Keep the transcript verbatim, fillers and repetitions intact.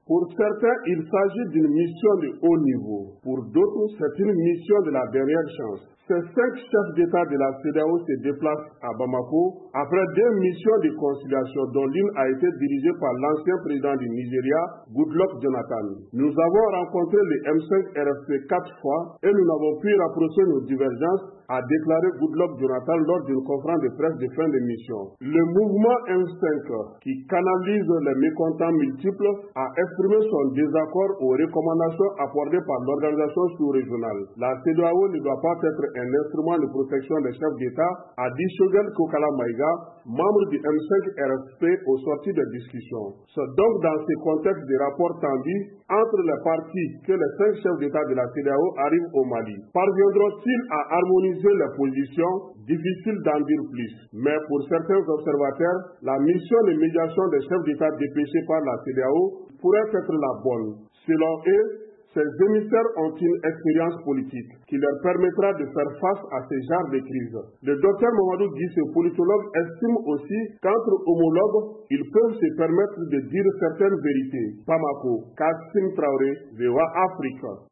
Pour certains, il s'agit d'une mission de haut niveau. Pour d'autres, c'est une mission de la dernière chance. Ces cinq chefs d'État de la C E D E A O se déplacent à Bamako après deux missions de conciliation dont l'une a été dirigée par l'ancien président du Nigeria, Goodluck Jonathan. Nous avons rencontré le M cinq R F P quatre fois et nous n'avons pu rapprocher nos divergences, a déclaré Goodluck Jonathan lors d'une conférence de presse de fin de mission. Le mouvement M cinq, qui canalise les mécontents multiples, a exprimé son désaccord aux recommandations apportées par l'organisation sous-régionale. La C E D E A O ne doit pas être un instrument de protection des chefs d'État, a dit Shogel Kokala Maïga, membre du M cinq R F P au sorti des discussions. C'est donc dans ce contexte de rapports tendus entre les partis que les cinq chefs d'État de la C E D E A O arrivent au Mali. Parviendront-ils à harmoniser les positions? Difficile d'en dire plus. Mais pour certains observateurs, la mission de médiation des chefs d'État dépêchés par la C E D E A O pourrait être la bonne. Selon eux, ces émissaires ont une expérience politique qui leur permettra de faire face à ce genre de crise. Le docteur Mamadou Guissé, politologue, estime aussi qu'entre homologues, ils peuvent se permettre de dire certaines vérités. Bamako, Kassim Traoré, V O A Afrique.